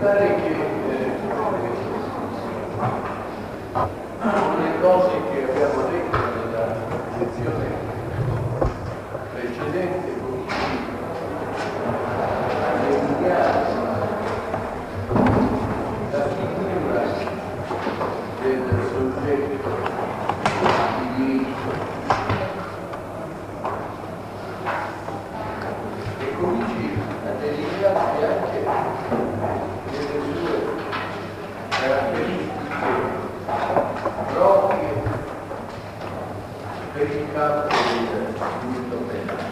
pare che le cose che abbiamo detto nella lezione precedente, la figura del soggetto di diritto e cominci a delinearsi anche delle sue caratteristiche proprie per il campo del diritto penale.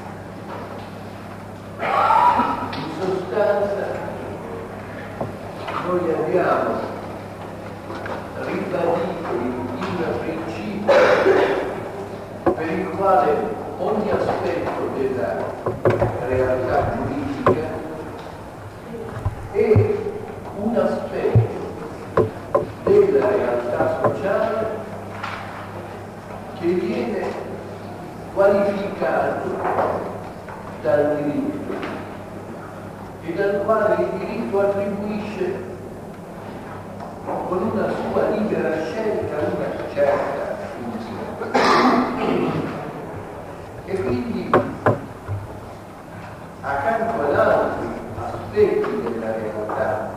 In sostanza noi abbiamo ribadito il principio per il quale ogni aspetto della realtà giuridica è un aspetto della realtà sociale che viene qualificato dal diritto e dal quale il diritto attribuisce con una sua libera scelta una certa funzione. E quindi accanto ad altri aspetti della realtà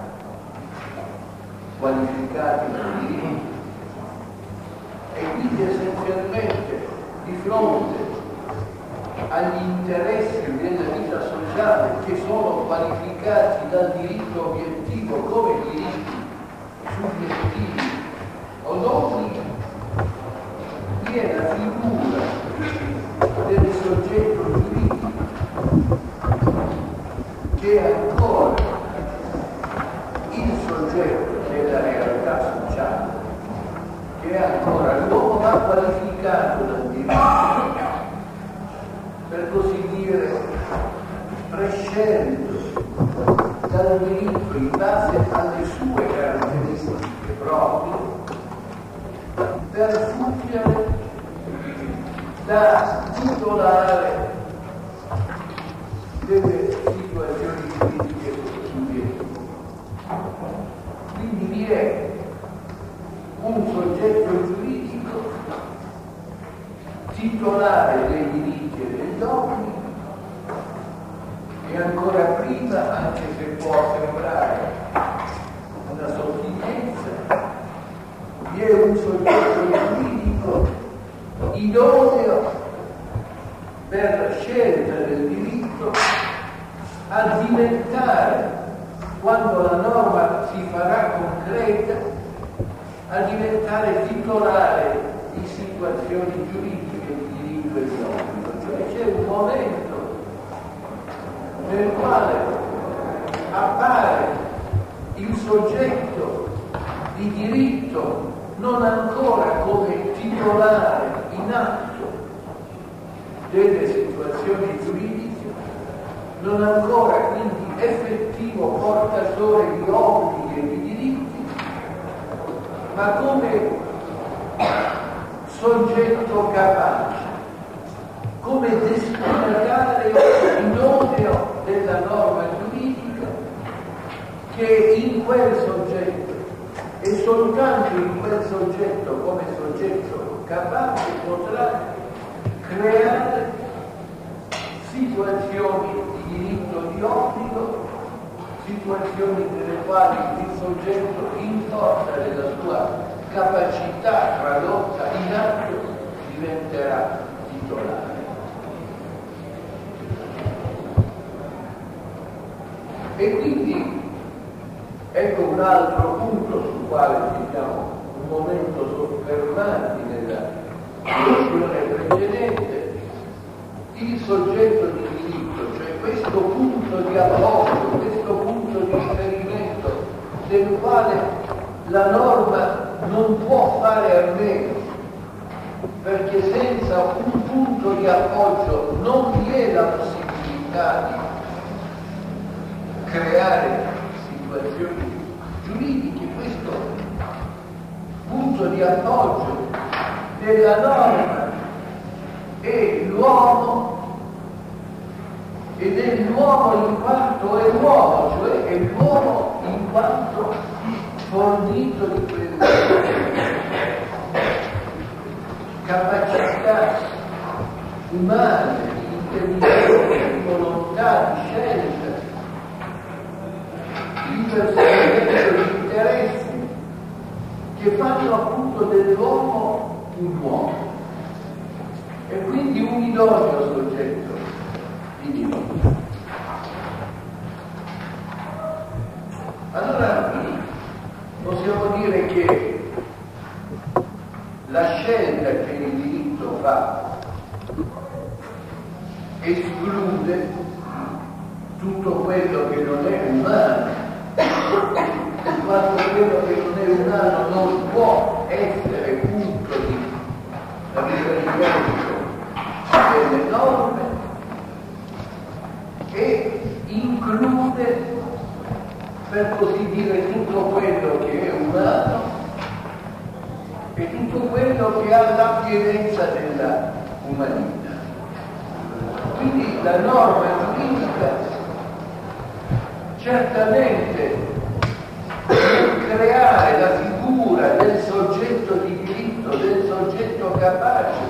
qualificati dal diritto e quindi essenzialmente di fronte agli interessi della vita sociale che sono qualificati dal diritto obiettivo come diritti subiettivi o non, vi è la figura del soggetto giuridico che è ancora il soggetto della realtà sociale, che è ancora l'uomo ma qualificato dal diritto, per così dire prescelto dal diritto in base alle sue caratteristiche proprie per fungere da titolare delle situazioni giuridiche subiettive. Quindi vi è un soggetto giuridico titolare dei diritti e degli obblighi e ancora prima, anche se può sembrare una sottigliezza, vi è un soggetto giuridico idoneo per scelta del diritto a diventare, quando la norma si farà concreta, a diventare titolare di situazioni giuridiche di diritto e di obbligo. Cioè c'è un momento nel quale appare il soggetto di diritto non ancora come titolare in atto delle situazioni giuridiche, non ancora quindi effettivo portatore di obblighi e di diritti, ma come soggetto capace, come destinatario idoneo della norma giuridica, che in quel soggetto e soltanto in quel soggetto come soggetto capace potrà creare situazioni di diritto di obbligo, situazioni nelle quali il soggetto in forza della sua capacità tradotta in atto diventerà titolare. E quindi ecco un altro punto sul quale ci siamo un momento soffermati nella lezione precedente, il soggetto di diritto, cioè questo punto di appoggio, questo punto di riferimento del quale la norma non può fare a meno, perché senza un punto di appoggio non vi è la possibilità di creare situazioni giuridiche. Questo punto di appoggio della norma è l'uomo, ed è l'uomo in quanto è l'uomo, cioè è l'uomo in quanto fornito di quelle capacità umane, di intelligenza, di volontà, di scelta, di perseguimento di interessi, che fanno appunto dell'uomo un uomo e quindi un idoneo soggetto di diritto. Allora possiamo dire che la scelta che il diritto fa esclude tutto quello che non è umano, in quanto quello che non è umano non può essere punto di riferimento delle norme e include, per così dire, tutto quello che è umano e tutto quello che ha l'appienenza della umanità. Quindi la norma giuridica certamente deve creare la figura del soggetto di diritto, del soggetto capace,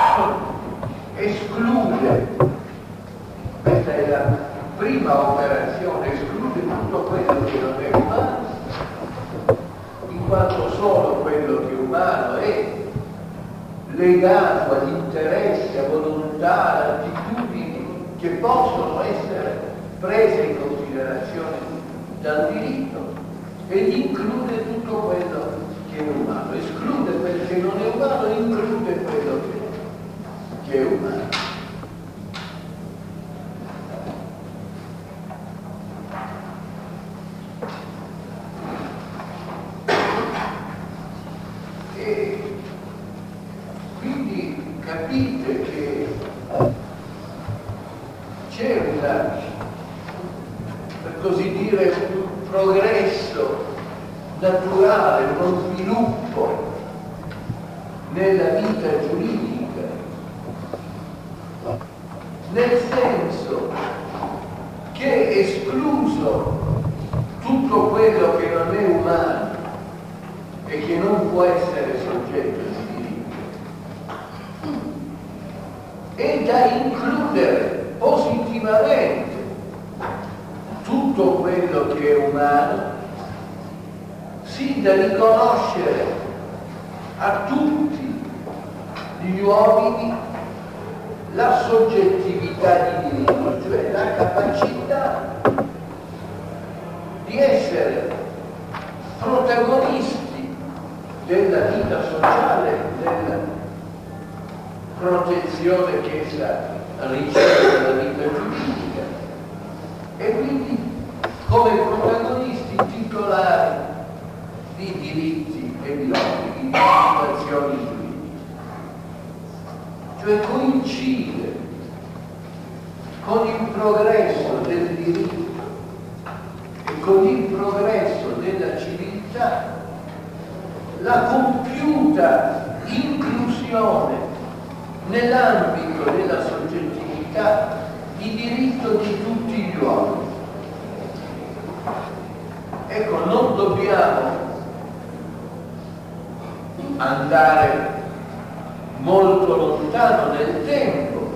esclude, questa è la prima operazione, esclude tutto quello che non è umano, in quanto solo quello che è umano è legato agli interessi, a volontà, ad attitudini che possono essere prese in considerazione dal diritto, ed include tutto quello che è umano, esclude quel che non è umano, include quello che è umano. E quindi capite che c'è una, per così dire, un progresso naturale, uno sviluppo nella vita giuridica, nel senso che escluso tutto quello che non è umano e che non può essere soggetto di diritto, è da includere positivamente tutto quello che è umano, sì, da riconoscere a tutti gli uomini la soggettività di diritto, cioè la capacità di essere protagonisti della vita sociale, della protezione che essa riceve dalla vita giuridica, e quindi come protagonisti titolari di diritti e di obblighi, di situazioni giuridiche. Cioè coincide con il progresso del diritto e con il progresso della civiltà la compiuta inclusione nell'ambito della soggettività di diritto di tutti gli uomini. Ecco, non dobbiamo andare molto lontano nel tempo,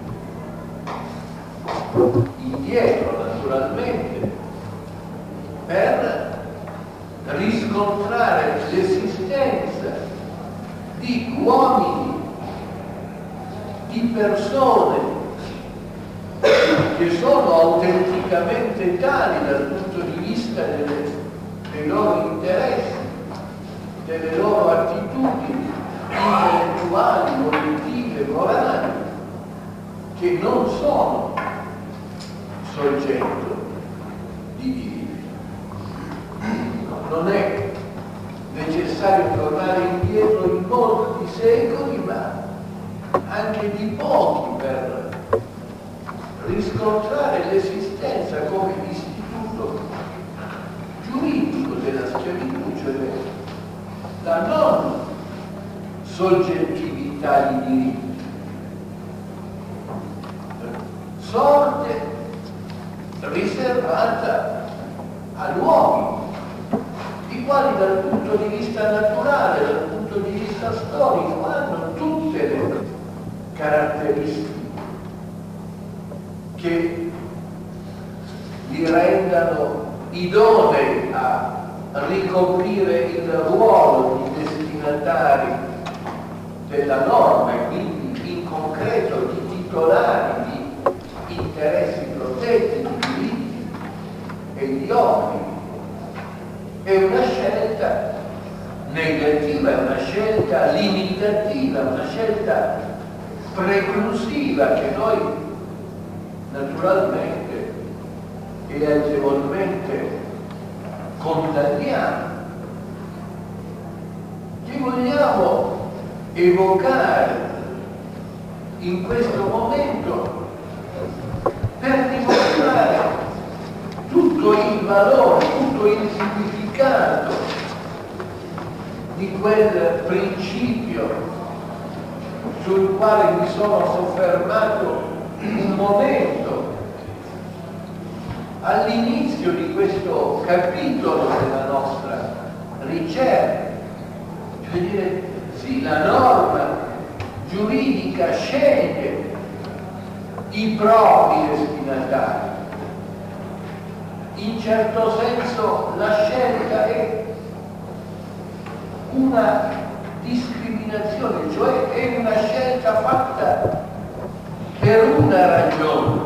indietro naturalmente, per riscontrare l'esistenza di uomini, di persone che sono autenticamente tali dal punto di vista dei loro interessi, delle loro attitudini intellettuali, cognitive, morali, che non sono soggetto di diritto. Non è necessario tornare indietro in molti secoli, ma anche di pochi, per riscontrare l'esistenza come istituto giuridico della schiavitù, cioè la non soggettività di diritti, sorte riservata all'uomo, quali dal punto di vista naturale, dal punto di vista storico, hanno tutte le caratteristiche che li rendano idonei a ricoprire il ruolo di destinatari della norma e quindi in concreto di titolari di interessi protetti, di diritti e di obblighi. È una scelta negativa, è una scelta limitativa, una scelta preclusiva che noi naturalmente e agevolmente condanniamo. Che vogliamo evocare in questo momento per dimostrare tutto il valore, tutto il significato di quel principio sul quale mi sono soffermato un momento all'inizio di questo capitolo della nostra ricerca. Cioè dire, sì, la norma giuridica sceglie i propri destinatari. In certo senso la scelta è una discriminazione, cioè è una scelta fatta per una ragione,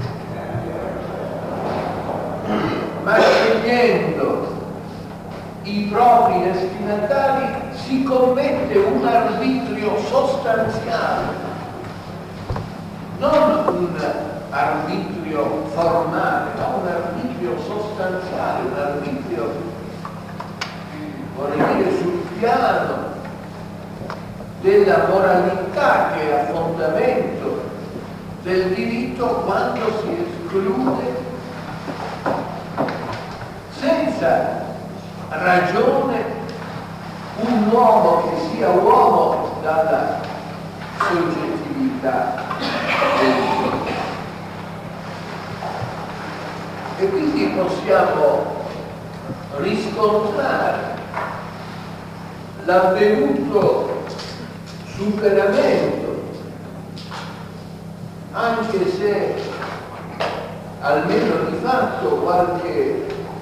ma scegliendo i propri destinatari si commette un arbitrio sostanziale, non un arbitrio formale, ma un arbitrio sostanziale, un arbitrio, vorrei dire, sul piano della moralità che è a fondamento del diritto, quando si esclude senza ragione un uomo che sia uomo dalla soggettività del diritto. E quindi possiamo riscontrare l'avvenuto superamento, anche se almeno di fatto qualche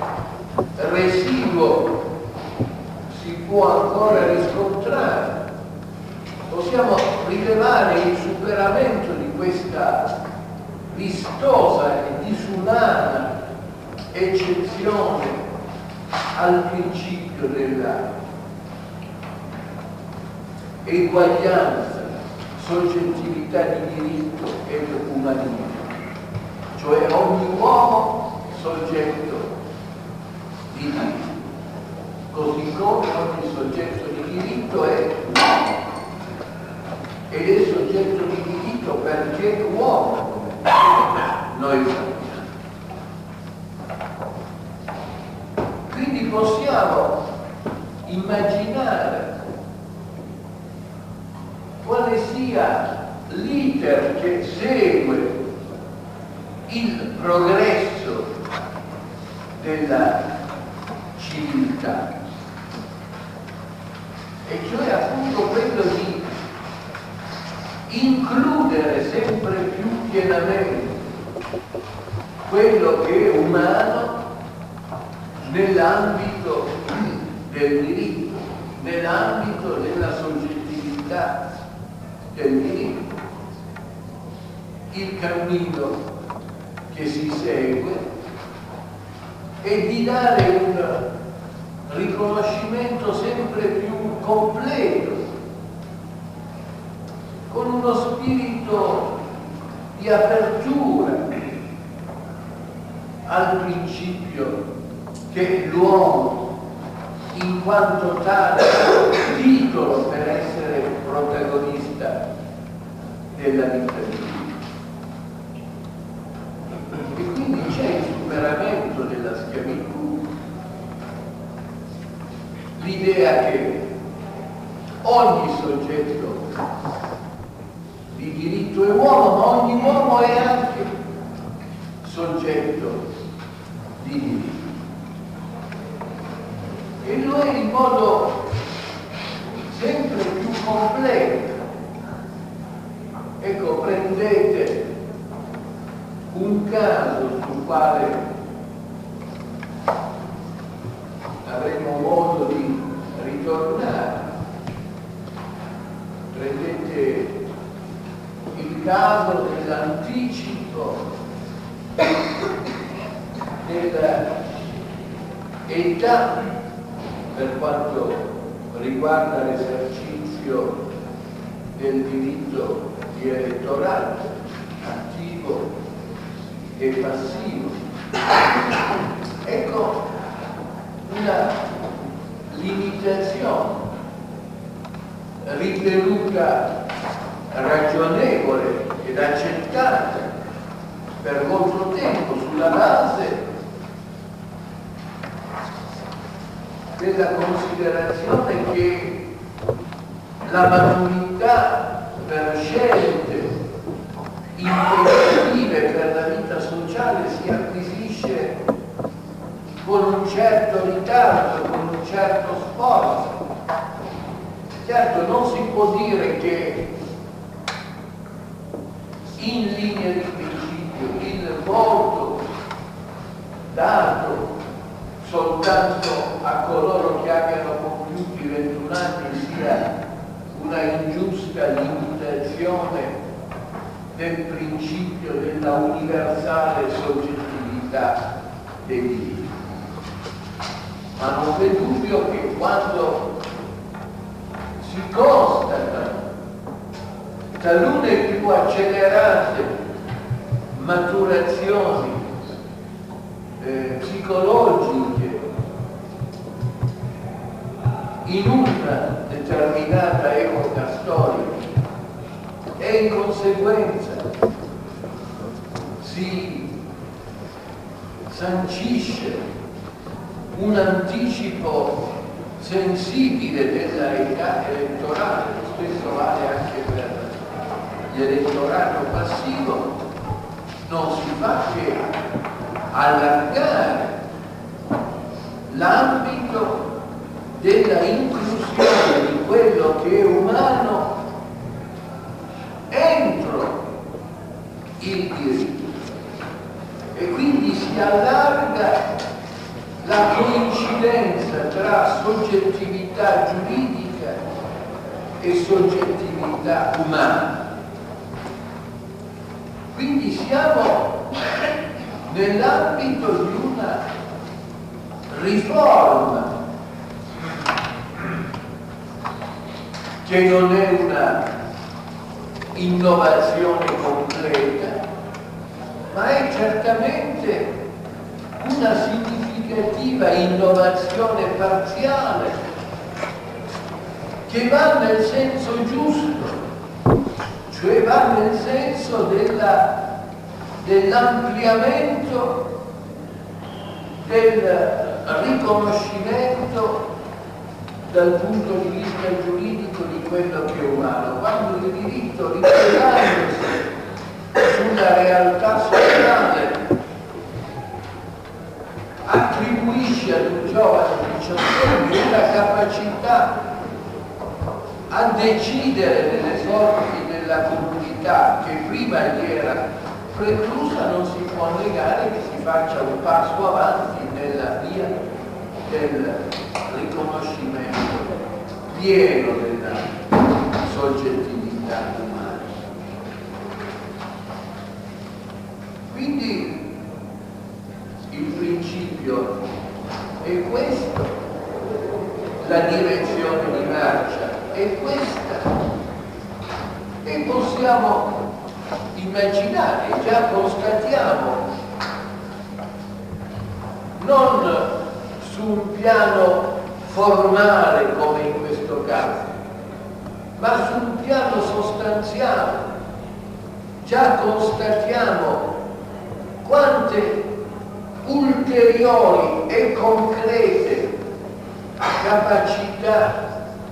residuo si può ancora riscontrare. Possiamo rilevare il superamento di questa vistosa e disumana eccezione al principio della eguaglianza, soggettività di diritto ed umanismo, cioè ogni uomo soggetto di diritto, così come ogni soggetto di diritto è uomo, ed è soggetto di diritto perché è uomo, noi sappiamo. Quindi possiamo immaginare quale sia l'iter che segue il progresso della civiltà, e cioè appunto quello di includere sempre più pienamente quello che è umano nell'ambito del diritto, nell'ambito della soggettività del diritto. Il cammino che si segue è di dare un riconoscimento sempre più completo, con uno spirito di apertura al principio che l'uomo, in quanto tale, titolo per essere protagonista della vita di Dio. E quindi c'è il superamento della schiavitù, l'idea che ogni soggetto di diritto è uomo, ma ogni uomo è anche soggetto di diritto. e lo è in modo sempre più completo. Ecco, prendete un caso sul quale avremo modo di ritornare. Prendete il caso dell'anticipo dell'età per quanto riguarda l'esercizio del diritto di elettorato attivo e passivo. Ecco una limitazione ritenuta ragionevole ed accettata per molto tempo sulla base della considerazione che la maturità per scelte impegnative per la vita sociale si acquisisce con un certo ritardo, con un certo sforzo. Certo, non si può dire che in linea di principio il voto dato soltanto a coloro che abbiano compiuti 21 anni sia una ingiusta limitazione del principio della universale soggettività dei diritti. Ma non c'è dubbio che quando si constatano talune più accelerate maturazioni psicologiche in una determinata epoca storica e in conseguenza si sancisce un anticipo sensibile della età elettorale, lo stesso vale anche per l'elettorato passivo, non si fa che allargare l'ambito della inclusione di quello che è umano entro il diritto e quindi si allarga la coincidenza tra soggettività giuridica e soggettività umana. Quindi siamo nell'ambito di una riforma che non è una innovazione completa, ma è certamente una significativa innovazione parziale che va nel senso giusto, cioè va nel senso dell'ampliamento del riconoscimento dal punto di vista giuridico di quello che è umano, quando il diritto ripiegandosi sulla realtà sociale attribuisce ad un giovane di 18 anni una capacità a decidere delle sorti della comunità che prima gli era preclusa, non si può negare che si faccia un passo avanti nella via del riconoscimento pieno della soggettività umana. Quindi il principio è questo, la direzione di marcia è questa, e possiamo immaginare, già constatiamo, non su un piano formale come in questo caso, ma su un piano sostanziale. Già constatiamo quante ulteriori e concrete capacità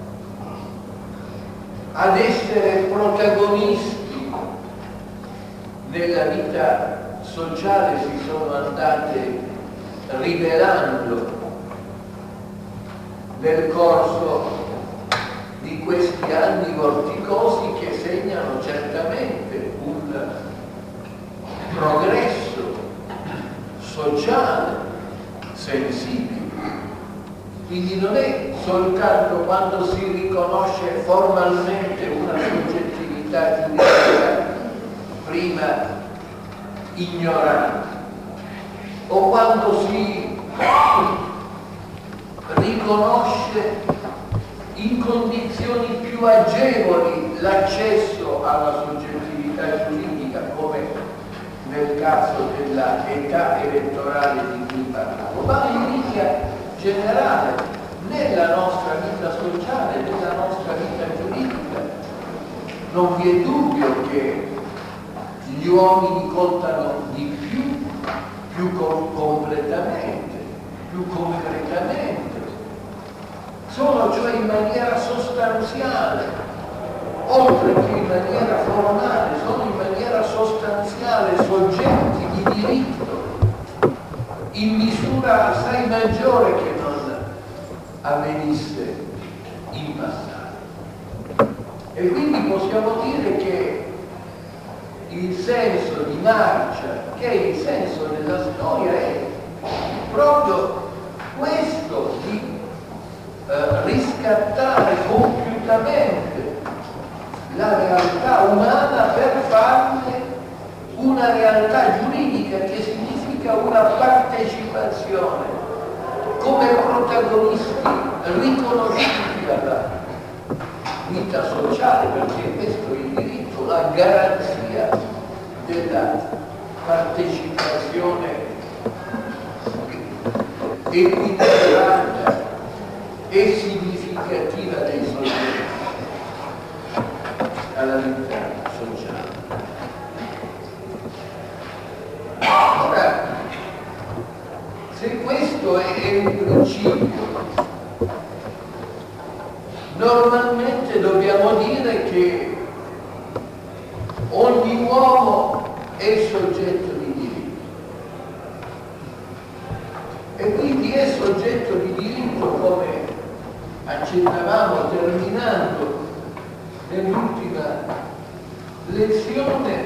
ad essere protagonisti nella vita sociale si sono andate rivelando nel corso di questi anni vorticosi che segnano certamente un progresso sociale sensibile. Quindi non è soltanto quando si riconosce formalmente una soggettività giuridica prima ignorante, o quando si riconosce in condizioni più agevoli l'accesso alla soggettività giuridica, come nel caso della età elettorale di cui parlavo, ma in linea generale nella nostra vita sociale, nella nostra vita giuridica. Non vi è dubbio che gli uomini contano di più completamente, più concretamente, sono cioè in maniera sostanziale, oltre che in maniera formale, sono in maniera sostanziale soggetti di diritto in misura assai maggiore che non avvenisse in passato. E quindi possiamo dire che il senso di marcia, che è il senso della storia, è proprio questo di riscattare compiutamente la realtà umana per farne una realtà giuridica, che significa una partecipazione come protagonisti riconosciuti dalla vita sociale, perché questo è il diritto, la garanzia della partecipazione equilibrata e significativa dei soggetti alla vita sociale. Ora, se questo è un principio, normalmente dobbiamo dire che ogni uomo è soggetto di diritto, e quindi è soggetto di diritto, come accennavamo terminando nell'ultima lezione,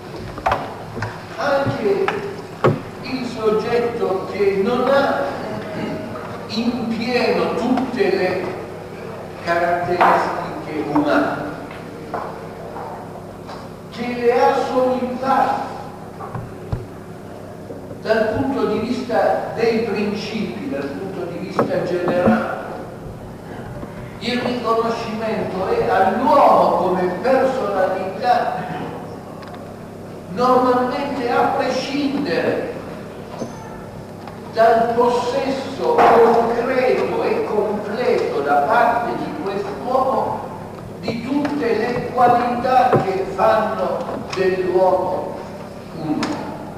anche il soggetto che non ha in pieno tutte le caratteristiche umane, che le ha solo in parte dal punto di vista dei principi, dal punto di vista generale. Il riconoscimento è all'uomo come personalità, normalmente a prescindere dal possesso concreto e completo da parte di quest'uomo di tutte le qualità che fanno dell'uomo unico.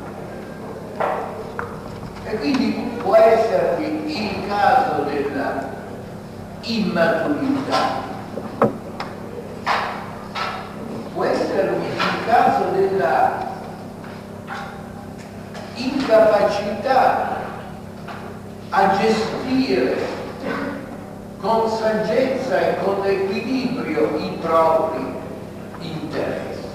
E quindi può esservi il caso della immaturità, può esservi il caso della incapacità a gestire con saggezza e con equilibrio i propri interessi.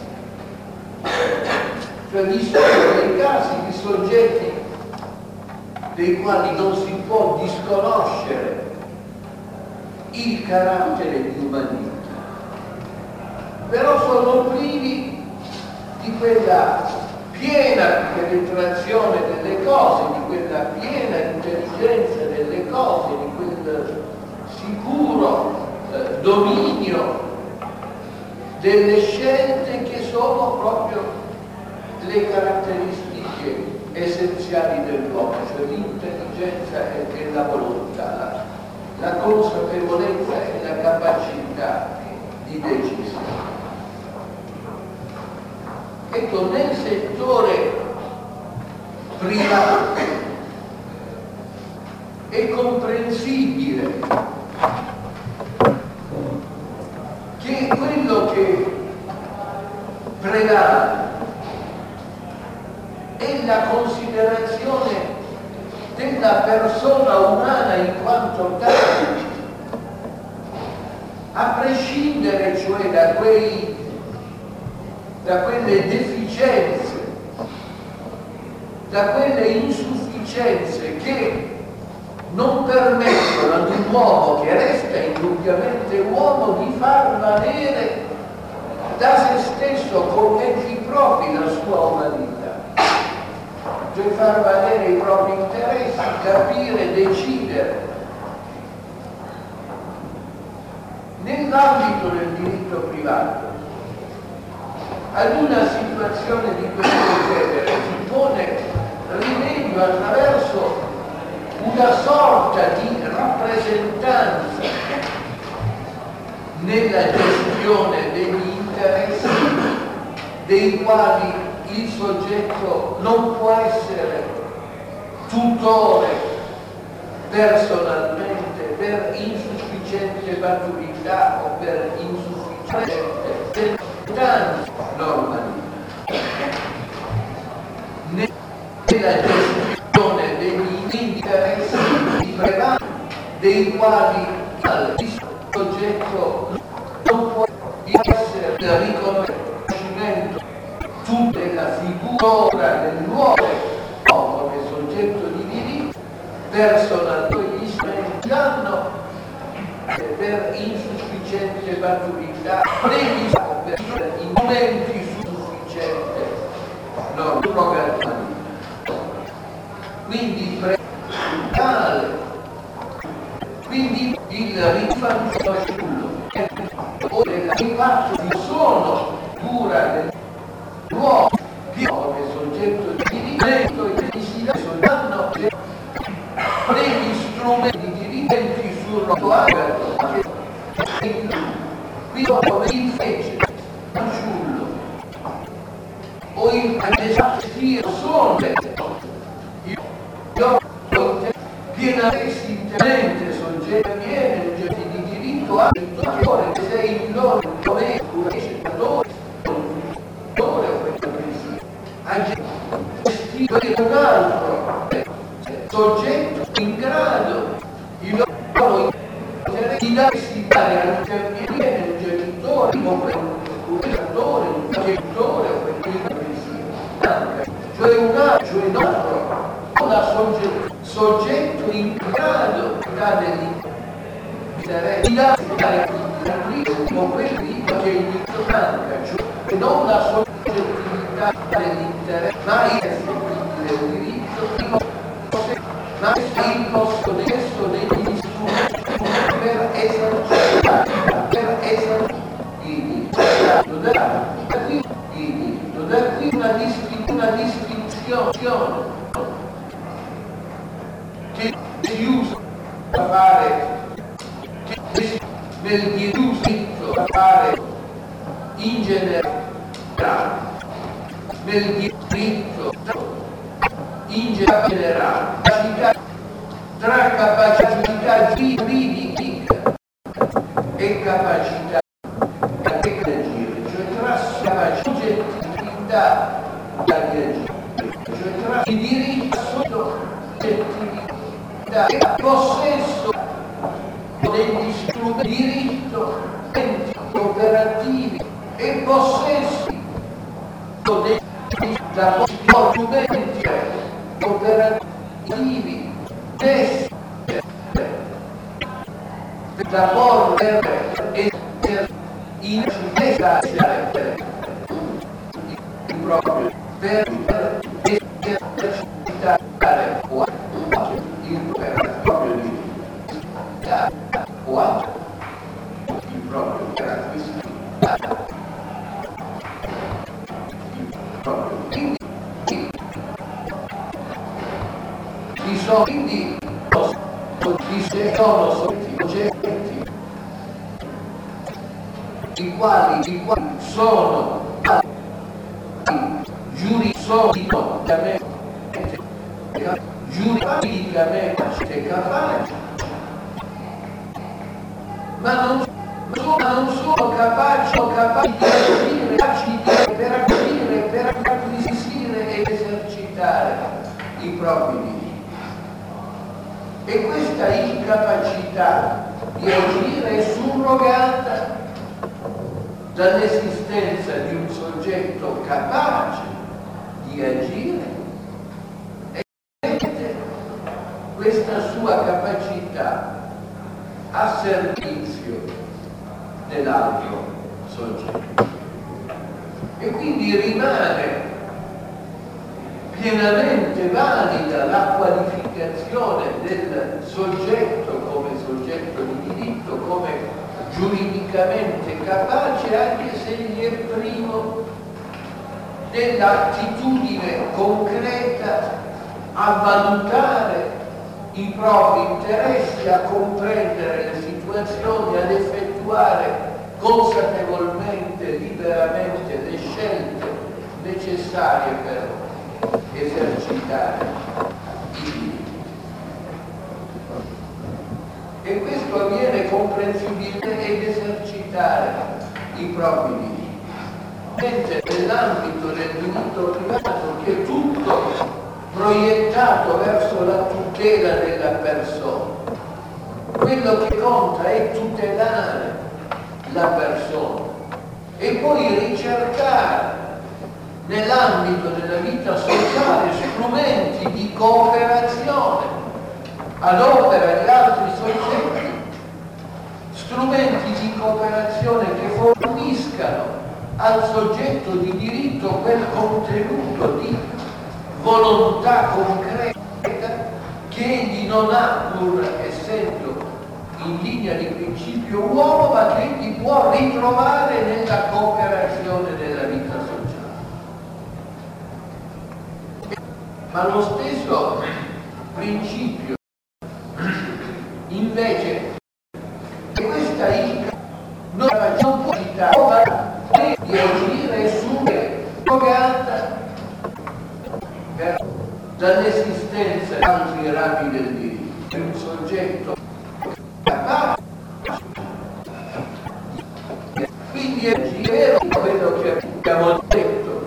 Cioè vi sono dei casi di soggetti dei quali non si può disconoscere il carattere di umanità, però sono privi di quella piena penetrazione delle cose, di quella piena intelligenza delle cose, di quel sicuro dominio delle scelte che sono proprio le caratteristiche essenziali dell'uomo, cioè l'intelligenza e la volontà, la consapevolezza e la capacità di decisione. Ecco, nel settore privato è comprensibile che quello che prevale è la considerazione della persona umana in quanto tale a prescindere cioè da quelle deficienze, da quelle insufficienze che non permettono ad un uomo che resta indubbiamente uomo di far valere da se stesso con mezzi propri la sua umanità, cioè far valere i propri interessi, capire, decidere. Nell'ambito del diritto privato, ad una situazione di questo genere si pone rimedio attraverso una sorta di rappresentanza nella gestione degli interessi dei quali il soggetto non può essere tutore personalmente per insufficiente maturità o per insufficiente normativa. Nella gestione degli interessi privati dei quali il soggetto non può essere riconoscimento della figura dell'uomo come soggetto di diritto personalmente gli strumenti hanno per insufficiente maturità per i momenti sufficiente normativa. Quindi quindi il rifanculo o l'impatto di sono cura dell'uomo come soggetto di diritto e che si danno degli strumenti dirigenti sul rotoario qui come il fece fanciullo o il desastio sono pienamente soggetto viene di diritto a che sei il loro come curatore a gestire un altro soggetto in grado di loro di darsi dare all'intermediario il genitore un curatore, un genitore o cioè un altro soggetto in grado di dare l'interesse di dare con quel diritto che gli manca, cioè non la soggettività dell'interesse, ma il diritto, ma il posto stesso degli strumenti per esercitare, da qui una distinzione che si usa a fare nel diritto a fare in generale nel diritto in generale tra capacità giuridica e capacità di agire, cioè tra soggettività di agire, cioè tra il diritto soggettività e possesso degli strumenti di diritto operativi e possesso degli strumenti operativi da porre in esercitare proprio per esercitare il proprio diritto o il proprio quindi sono soggetti i quali sono giuridicamente capaci, ma non sono capaci di agire per acquisire ed esercitare i propri diritti. E questa incapacità di agire sul surrogata dall'esistenza di un soggetto capace di agire e questa sua capacità a servizio dell'altro soggetto. E quindi rimane pienamente valida la qualificazione del soggetto come soggetto di diritto, come giuridicamente capace, anche se egli è privo dell'attitudine concreta a valutare i propri interessi, a comprendere le situazioni, ad effettuare consapevolmente, liberamente le scelte necessarie per esercitare i diritti. E questo avviene comprensibilmente ed esercitare i propri diritti. Mentre nell'ambito del diritto privato, che è tutto proiettato verso la tutela della persona, quello che conta è tutelare la persona e poi ricercare nell'ambito della vita sociale strumenti di cooperazione ad opera di altri soggetti, strumenti di cooperazione che forniscano al soggetto di diritto quel contenuto di volontà concreta che egli non ha, pur essendo in linea di principio uomo, ma che egli può ritrovare nella cooperazione della vita sociale. Ma lo stesso principio invece che questa ICA non può citare di agire surrogata dall'esistenza di altri rami del diritto, di un soggetto capace. Quindi è vero quello che abbiamo detto,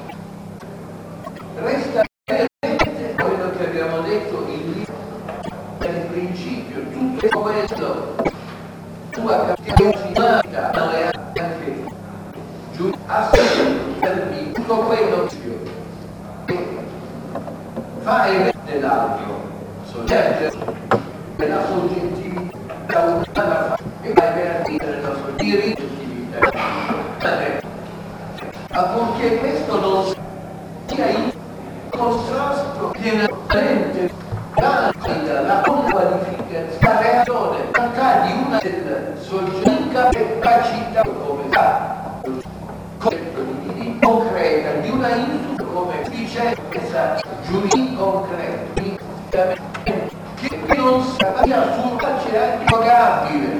resta quello che abbiamo detto nel principio, tutto quello, tua capacità non è anche assolutamente tutto quello che fa e dell'altro soggetto della soggettività umana e va a perdere la soggettività, affinché questo non sia in contrasto pienamente valida la qualificazione, la reazione di una del soggetto capacità come concreta, di una come efficienza giuridica concreta, che non sia surface anche pagabile,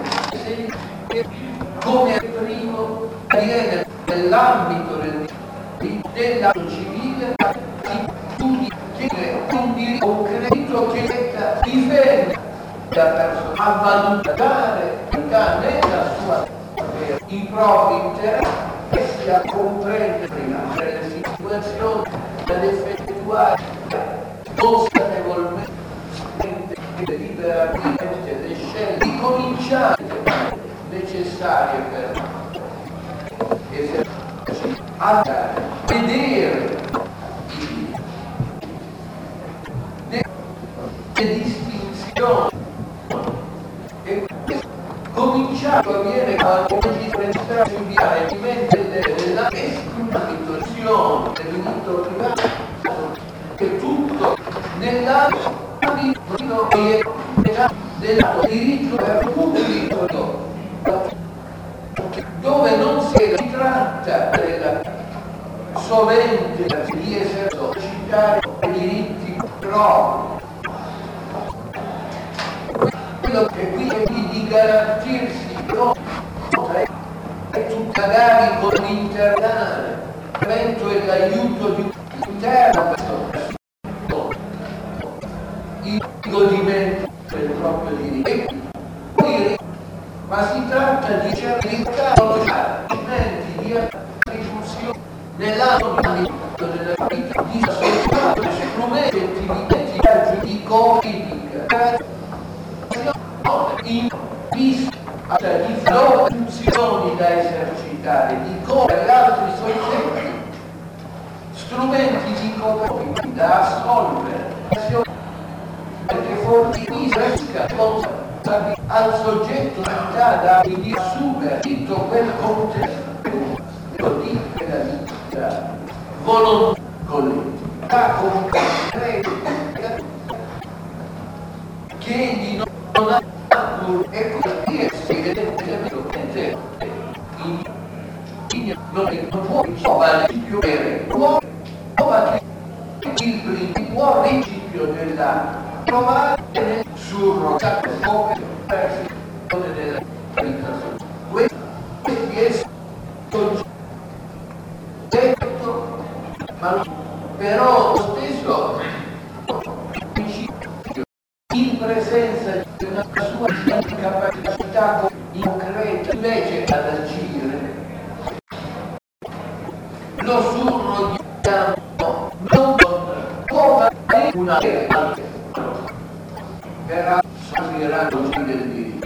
come è primo avviene nell'ambito dell'atto civile, che è un diritto concreto che difende la persona a valutare nella sua i propri interessi, a comprendere le situazioni, ad effettuare consapevolmente liberamente le scelte di cominciare necessarie per esercitare, vedere le distinzioni e cominciato avviene quando si pensa studiare della esclusione del diritto privato, che tutto nell'ambito del diritto pubblico, dove non si tratta sovente di esercitare i diritti propri, quello che quindi di garantirsi è tutto magari con l'internale, e l'aiuto di un interno, il godimento del proprio diritto. Ma si tratta di cercare strumenti di attribuzione nell'ambito della vita di società, strumenti di giuridica in vista di funzioni da esercitare, di come gli altri soggetti, strumenti di cooperazione da assolvere, che fornisca al soggetto da assumere tutto quel contesto di vita volontà collettiva concreta che egli non ha e quindi evidentemente non può trovare il più vero, trova che il principio principio della trovare surrogato come persone della vita. Questi è soggetto, ma però lo stesso principio in presenza di una sua capacità concreta invece ad agire lo surroghiamo non come una vera per assorbire così del diritto.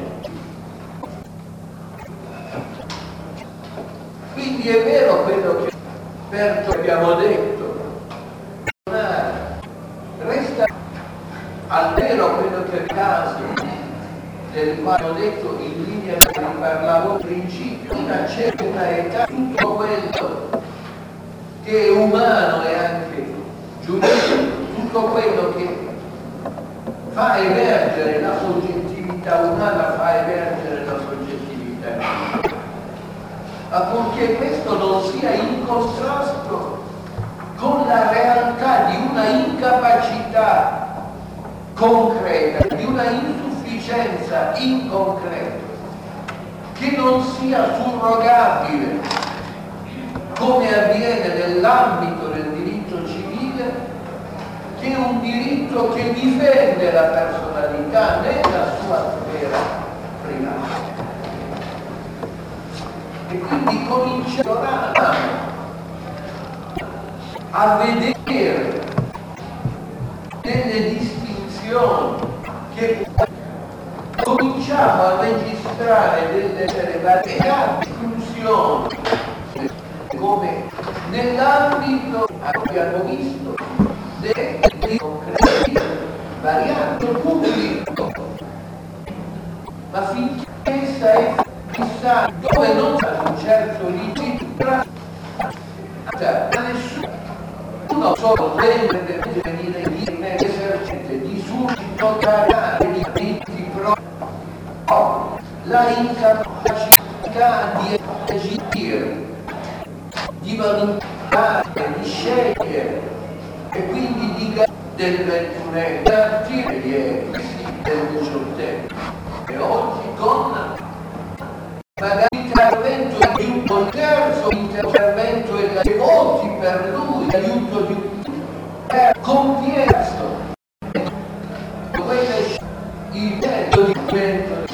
Quindi è vero quello che perciò abbiamo detto, ma resta almeno quello che è il caso del quale ho detto in linea che parlavo al principio, in una certa età tutto quello che è umano e anche giuridico, tutto quello che fa emergere la soggettività umana, fa emergere la soggettività umana. Ma purché questo non sia in contrasto con la realtà di una incapacità concreta, di una insufficienza in concreto, che non sia surrogabile, come avviene nell'ambito del diritto civile, che è un diritto che difende la personalità nella sua sfera privata. E quindi comincerà a vedere delle distinzioni, che cominciamo a registrare delle varietà di funzioni, come nell'ambito, abbiamo visto, dei concreti varianti pubblico, ma finché essa è fissata dove non c'è un certo limite da nessuno solo deve venire in esercente di subito canale di diritti propri, la incapacità di agire, di valutare, di scegliere e quindi di del 21 garantire gli esiti del 18 e oggi con magari l'intervento di un terzo intervento e dei voti per lui, l'aiuto di un compiesto il tempo di divento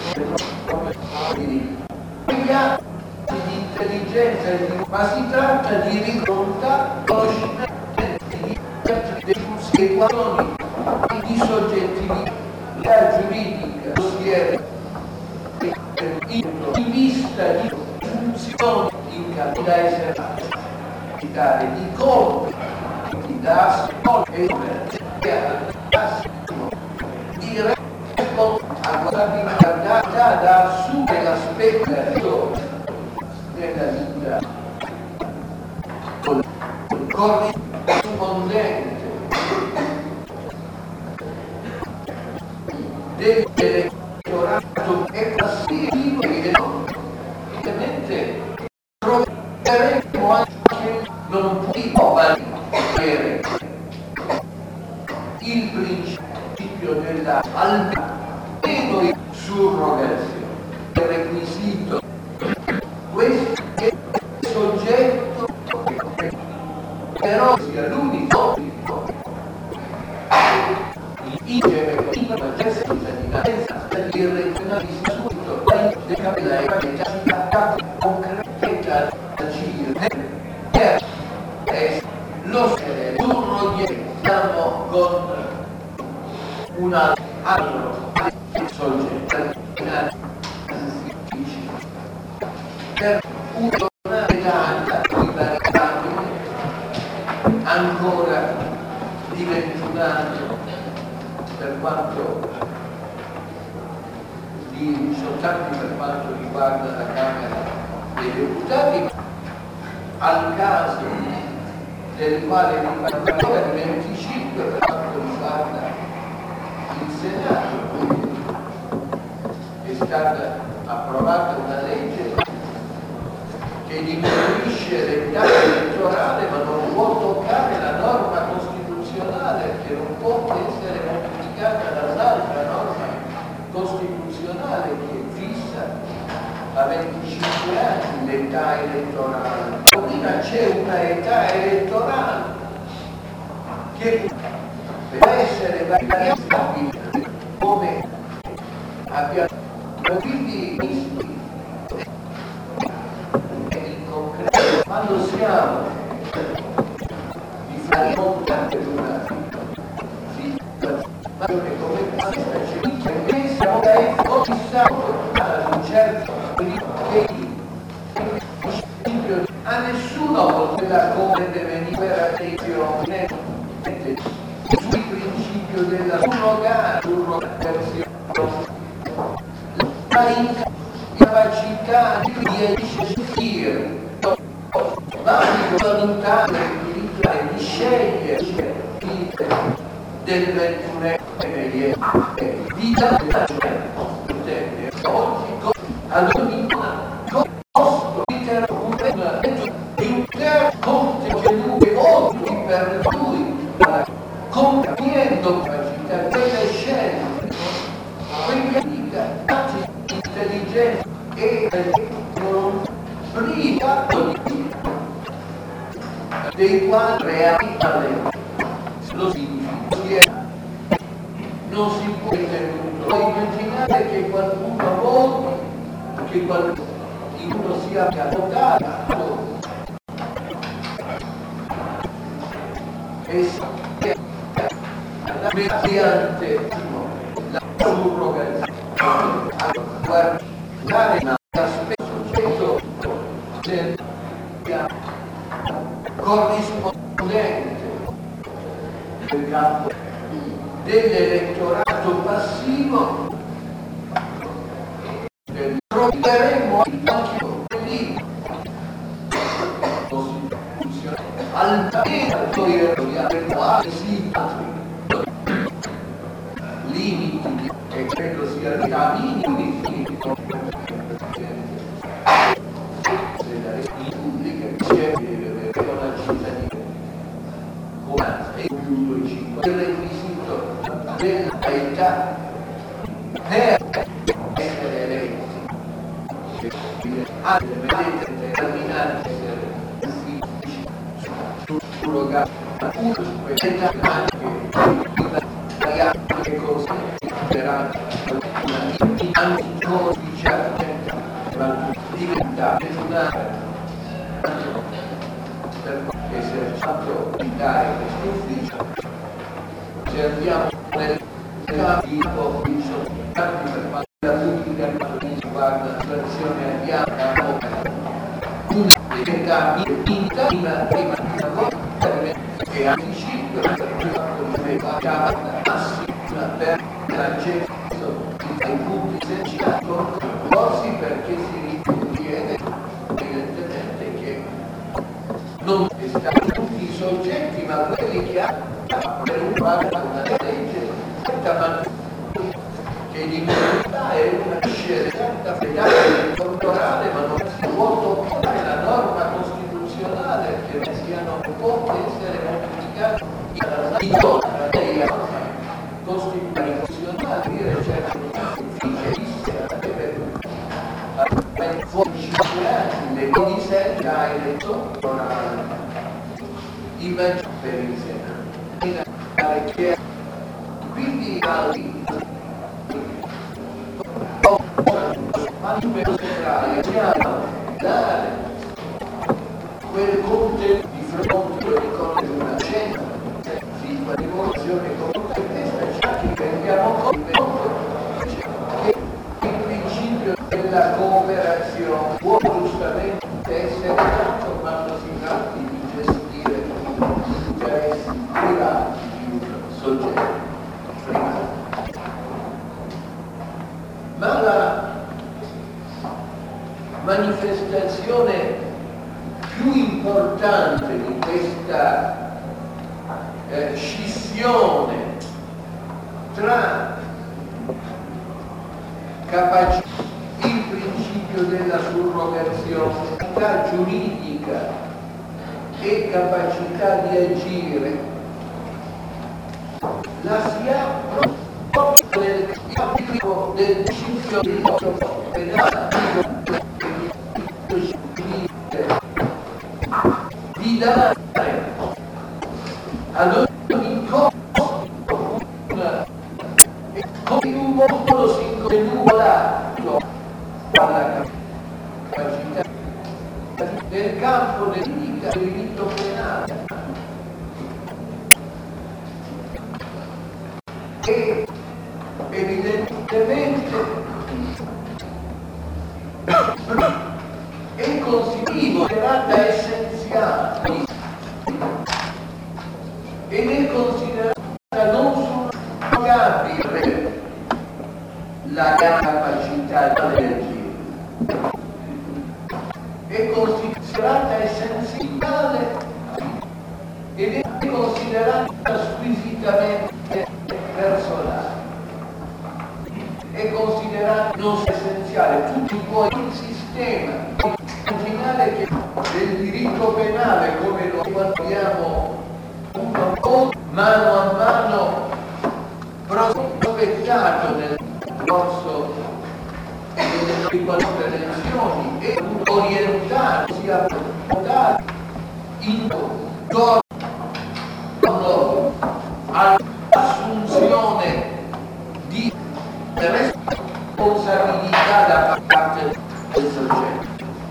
gli atti di intelligenza, ma si tratta di ricontare conoscimenti di situazioni di soggettività giuridica, in vista di funzioni in capo da esercitare, di compiti da ascoltare di responsabilità da assumere l'aspetto della vita corrispondente dell'elettorato e passivo, evidentemente troveremo anche non può valere il principio della almeno surrogazione, il requisito questo è il soggetto però sia l'unico la cittadinanza irregionalista subito la capacità concreta da agire lo surroghiamo con un altro soggetto per una età ancora di 21 anni per quanto di soltanto per quanto riguarda la Camera dei Deputati, al caso del quale vi parlerò di 25 per quanto riguarda il Senato. È stata approvata una legge che diminuisce l'età elettorale ma non può toccare la norma costituzionale, che non può essere modificata dall'altra norma costituzionale che fissa a 25 anni l'età elettorale. Prima c'è una età elettorale che deve essere variabile come abbiamo quindi visto il concreto quando siamo di fronte a una situazione come questa che siamo dai fissato a un certo principio a nessuno poteva come venire per attenzione sul principio della surrogazione, la incapacità di esistere, ma di valutare di scegliere del 21 di dare oggi ad ogni costo di un contenuto oggi per lui compiendo capacità delle scelte quindi intelligenza e non priva dei quali realizzare lo significato non si può immaginare che qualcuno voti, che qualcuno sia votato e sia mediante la surrogazione a guardare l'aspetto soggetto corrispondente del campo dell'elettorato passivo, troveremo anche lì almeno limiti che credo sia minimi della Repubblica che con la cittadina come più 5 il requisito dell'età per essere eletti vedete determinante essere surrogato l'età anche cose considerate anticosficiale diventa per esercitato di dare questo ufficio. Se andiamo nel capo tanti per quanto la politica riguarda la situazione abbiamo una età minima prima di lavoro che anticipa la massima per l'accesso ai pubblici esercitati concorsi perché si ritiene evidentemente che non stanno tutti i soggetti ma quelli che hanno per una legge che di verità è una scelta fedele elettorale ma non si può toccare la norma costituzionale che non può essere modificata dalla lei costituzionale dire certo per fuorificare le condizioni già elettorali immagino per il Senato che quindi dare quel contenuto di fronte di una scelta di rivoluzione come questa c'è che prendiamo conto che il principio l'esempio della cooperazione può giustamente essere dato quando si tratti di gestire gli interessi privati di un soggetto privato. Ma la manifestazione più importante di questa scissione tra il principio della surrogazione giuridica e capacità di agire la si ha proprio nel campo del principio penale di dare ad ogni cosa in un modo singolare alla capacità nel campo del diritto penale e evidentemente è considerata essenziale ed è considerata non surrogabile la capacità di agire, è considerata essenziale ed è considerata squisitamente personale, è considerata non essenziale. Tutti poi il sistema immaginare che del diritto penale come lo abbiamo mano a mano prospettato nel corso delle nostre lezioni e orientato, sia portato intorno all'assunzione di responsabilità da parte del soggetto.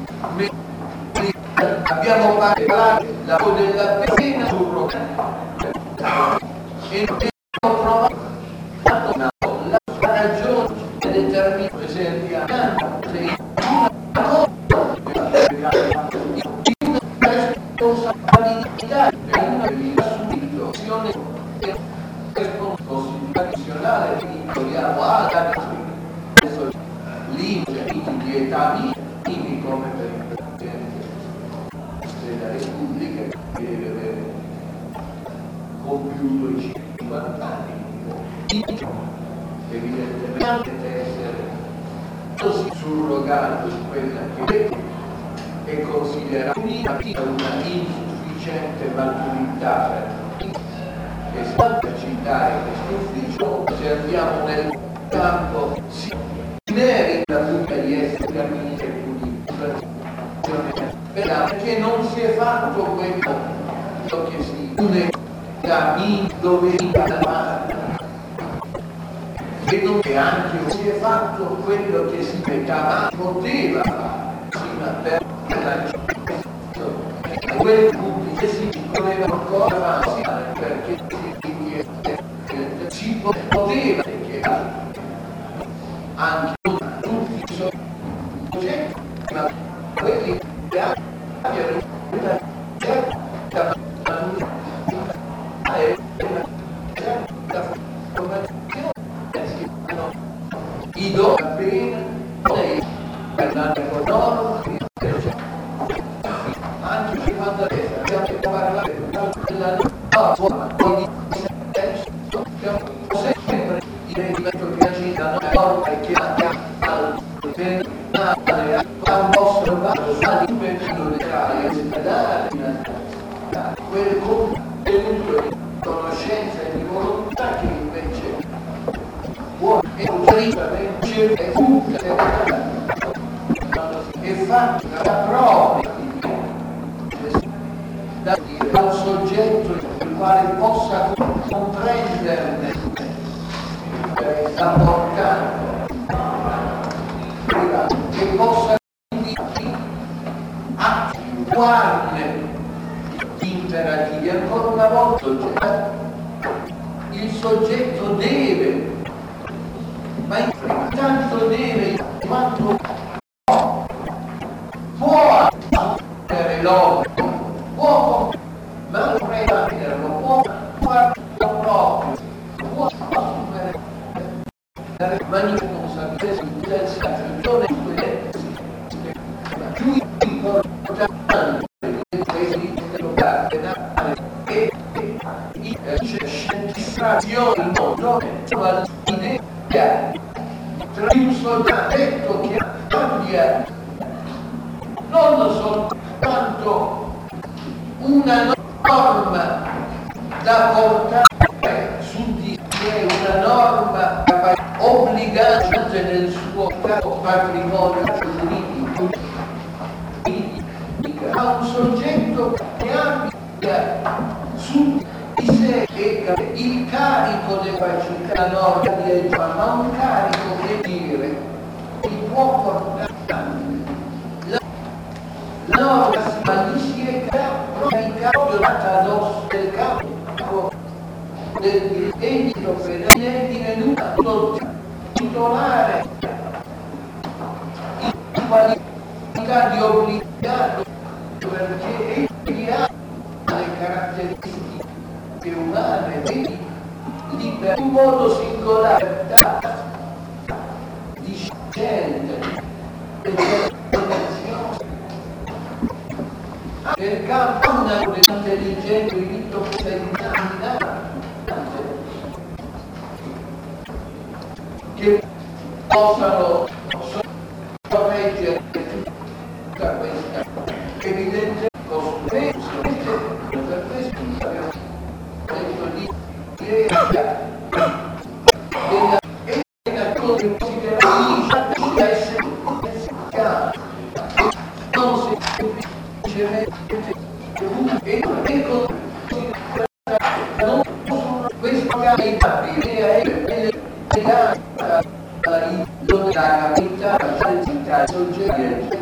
Abbiamo parlato della pena e abbiamo trovato la ragione determinata una responsabilità subito costituzionale vogliamo alta limiti di età minimi come per il Presidente della Repubblica che deve avere compiuto i 50 anni evidentemente deve essere così surrogato in quella che è considerata una insufficiente maturità per esercitare questo ufficio. Se andiamo nel campo si merita tutta di essere amministrazione perché non si è fatto quello che si doveva e non è anche si è fatto quello che si poteva fare per la quel punto che si doveva ancora fare perché si poteva anche tutti i soggetti ma quelli che abbiano una certa i doni appena anche quando abbiamo parlato della norma sempre il rendimento che agita la norma e che ha un vostro vaso sa di quel contenuto di conoscenza e di volontà che invece può effettivamente è fatto da propria da un soggetto il quale possa comprenderne la portata che possa attuarne imperativi. Ancora una volta il soggetto deve, ma intanto deve quanto può avere l'opera, può, ma non è prenderlo, può farlo proprio, può assumere la responsabilità del sacrificio più importante di questi locali e scientificazione il mondo sono l'idea tra un soggetto che cambia non soltanto una norma da portare su di sé, una norma obbligante nel suo patrimonio giuridico, ma un soggetto che abbia su di sé il carico della capacità la norma di agire, ma un carico che dire che può portare la norma si è caricato del capo del diritto penale è divenuto titolare in qualità di obbligato perché egli ha le caratteristiche umane in un modo singolare di scelta nel campo dell'intelligenza diritto penale che possano sorreggere tutta questa evidente costruzione. Per questo abbiamo detto di della considerazione da essere non semplicemente questo è legata alla capità del soggetto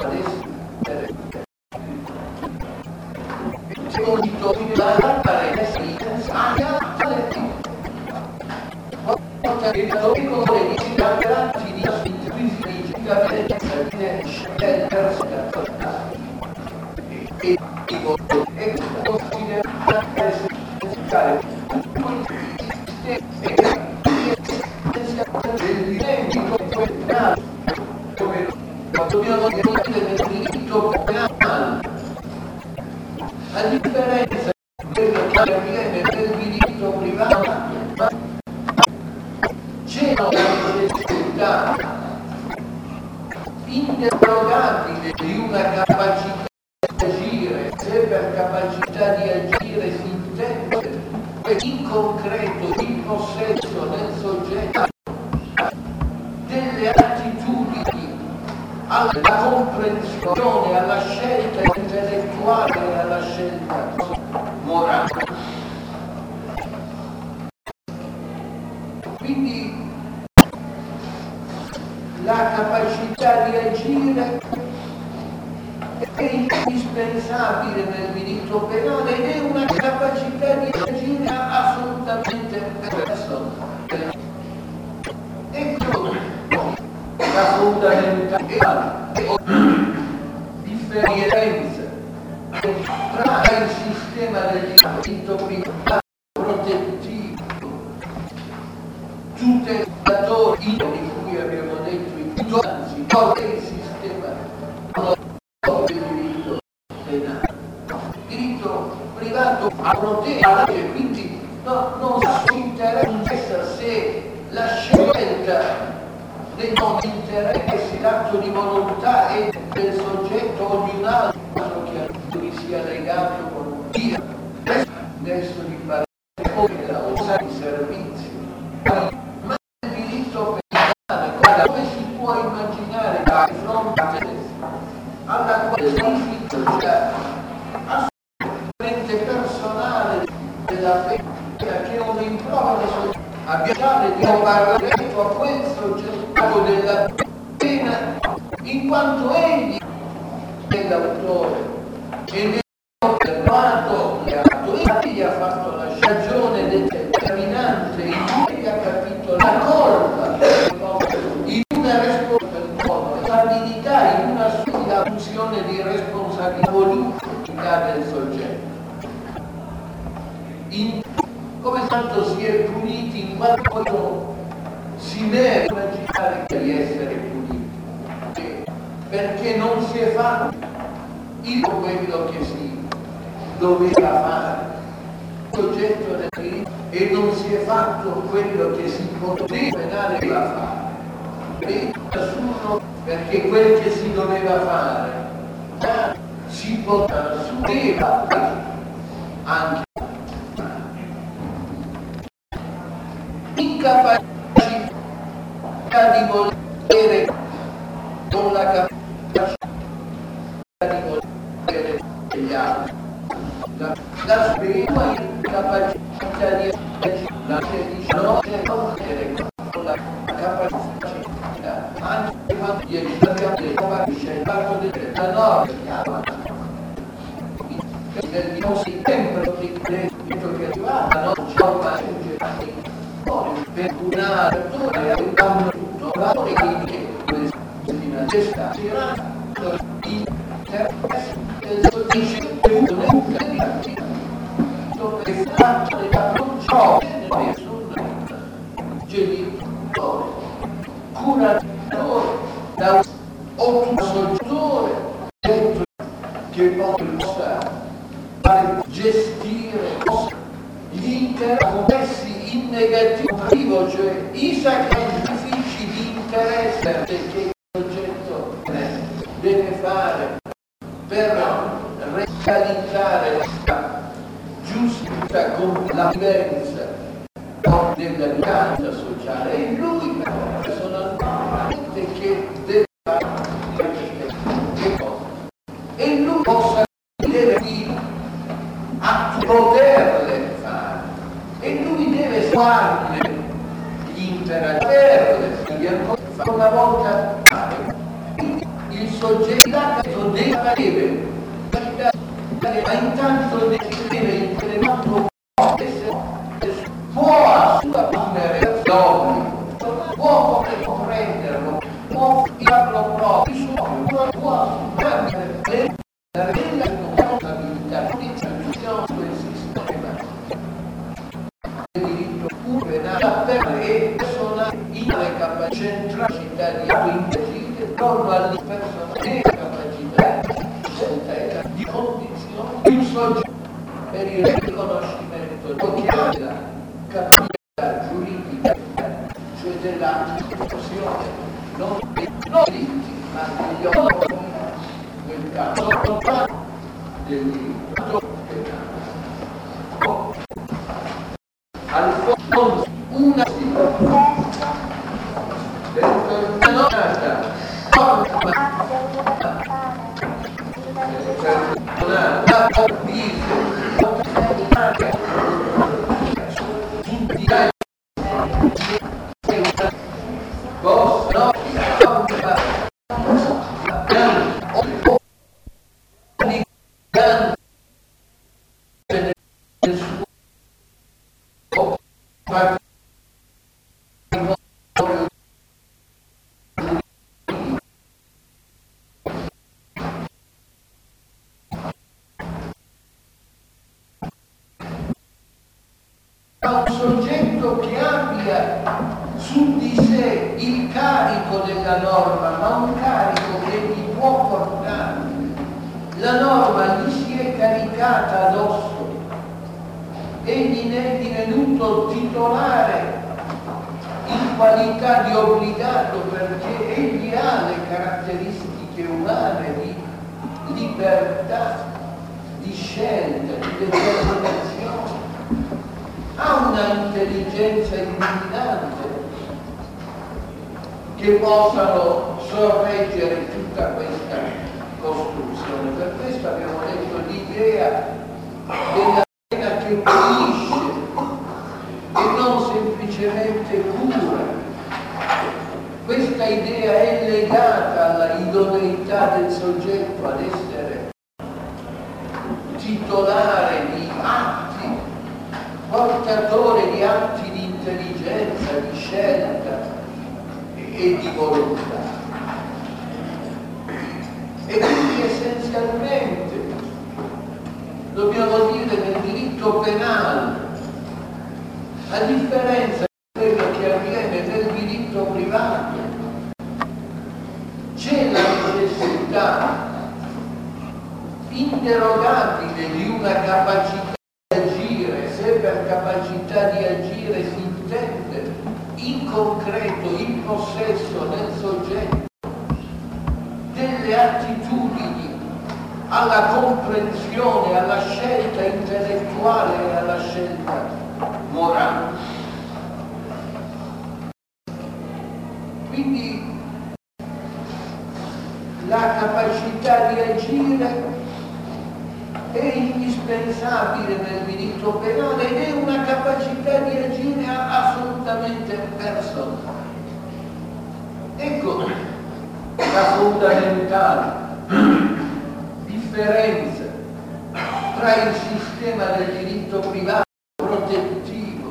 dobbiamo dire nel diritto penale, a differenza di quello che avviene nel diritto privato, ma c'è una necessità interrogabile di una capacità di agire, se per capacità di agire si intende in concreto il possesso del soggetto delle attitudini alla comprensione, alla scelta intellettuale e alla scelta morale. Quindi la capacità di agire è indispensabile nel diritto penale ed è una capacità di agire assolutamente personale. Ecco la fondamentale differenza tra il sistema del diritto privato protettivo tutelatore di cui abbiamo detto i titolari, il sistema del diritto penale. Il diritto privato protegge, quindi non si interessa se la scelta dei non interessi, l'atto di volontà è del soggetto o di un altro che vi sia legato con un via. Adesso vi parlerò della usa di servizi. Ma il diritto penale, come si può immaginare di fronte alla qualifica assolutamente personale della pena che un rimprovero abbiamo parlato a quel soggetto della pena in quanto egli è l'autore e ne ha osservato egli ha fatto la ragione determinante in cui ha capito la colpa in una responsabilità responsabilità, in una solida funzione di responsabilità politica del soggetto. Come tanto si è puniti in quanto si deve immaginare di essere puniti, perché non si è fatto quello che si doveva fare, il soggetto del diritto, e non si è fatto quello che si poteva fare. Nessuno, perché quel che si doveva fare si poteva anche incapacità di volere con la capacità di volere degli altri, la sua incapacità di volere con la capacità anche quando gli abbiamo scelto della norma non si sempre di credito che arriva la norma per una apertura e un tutto valore che di una gesta interesse del soggetto che fa non ciò nessun genitore, curatore, da un soggettore che possa gestire gli interessi in negativo, cioè i sacrifici di interesse che il soggetto deve fare per realizzare la giusta convivenza della vianza sociale. E lui personalmente che deve fare che cosa? E lui deve a poterle fare, e lui deve farle gli imperativi una volta il soggetto deve ma intanto deve implementare può assumere l'obbligo, può comprenderlo, può farlo proprio, può prendere la responsabilità di istituzione del sistema del diritto penale per personale in le capacità centralità di attorno alle personali capacità di condizioni di un soggetto per il riconoscimento della capacità giuridica, cioè della istituzione non dei diritti ma degli onori, nel caso del diritto penale. Al fondo una determinata un soggetto che abbia su di sé il carico della norma, ma un carico che gli può portare. La norma gli si è caricata addosso, egli ne è divenuto titolare in qualità di obbligato, perché egli ha le caratteristiche umane di libertà, di scelta, di determinazione. Ha una intelligenza illuminante che possano sorreggere tutta questa costruzione. Per questo abbiamo detto l'idea della pena che punisce e non semplicemente cura. Questa idea è legata alla idoneità del soggetto ad essere titolare di atti, portatore di atti di intelligenza, di scelta e di volontà. diritto penale, a differenza di quello che avviene nel diritto privato. C'è la necessità inderogabile di una capacità di agire, se per capacità di agire si intende in concreto il possesso nel soggetto delle attitudini alla comprensione, alla scelta intellettuale e alla scelta morale. Quindi la capacità di agire è indispensabile nel diritto penale ed è una capacità di agire assolutamente personale. Ecco la fondamentale differenza tra il sistema del diritto privato protettivo,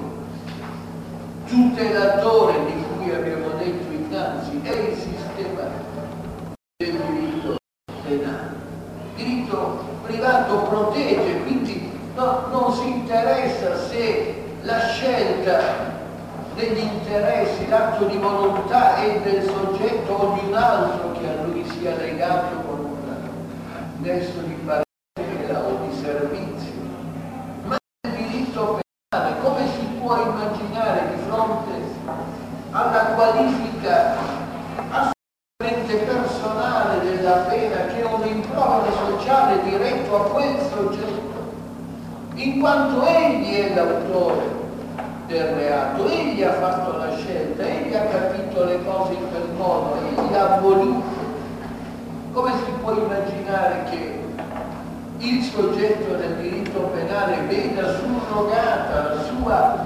tutelatore di cui abbiamo detto innanzi, e il sistema del diritto penale. Il diritto privato protegge, quindi non si interessa se la scelta degli interessi, l'atto di volontà è del soggetto o di un altro che a lui sia legato con un nesso di parentela o di servizio. Ma nel diritto penale come si può immaginare di fronte alla qualifica assolutamente personale della pena che è un rimprovero sociale diretto a quel soggetto, in quanto egli è l'autore del reato, egli ha fatto la scelta, egli ha capito le cose in quel modo, egli ha voluto. Come si può immaginare che il soggetto del diritto penale veda surrogata la sua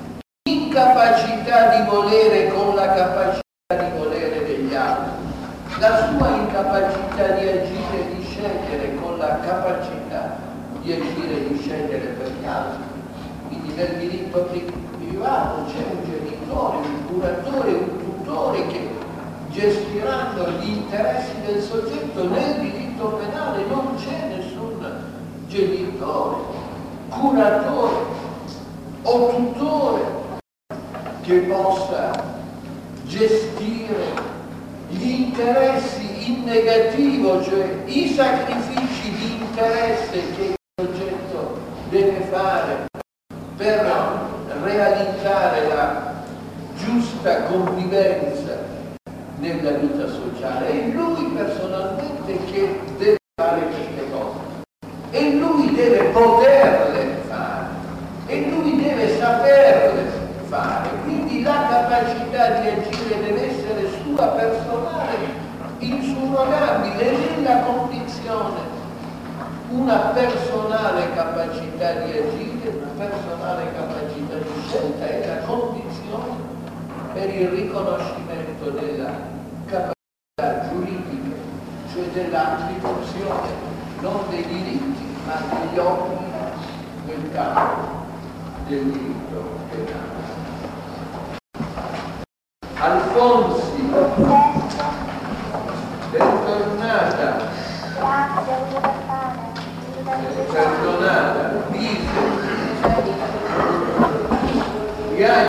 incapacità di volere con la capacità di volere degli altri, la sua incapacità di agire e di scegliere con la capacità di agire e di scegliere per gli altri? Quindi nel diritto privato c'è un genitore, un curatore, un tutore che gestiranno gli interessi del soggetto. Nel diritto penale non c'è nessun genitore, curatore o tutore che possa gestire gli interessi in negativo, cioè i sacrifici di interesse che il soggetto deve fare per realizzare la giusta convivenza nella vita sociale. È lui personalmente che deve fare queste cose e lui deve poterle fare e lui deve saperle fare. Quindi la capacità di agire deve essere sua, personale, insurrogabile, nella condizione una personale capacità di agire, una personale capacità di scelta è la condizione per il riconoscimento della capacità giuridica, cioè dell'attribuzione non dei diritti ma degli obblighi nel campo del diritto penale. Alfonsi, bentornata. Perdonata, Vise,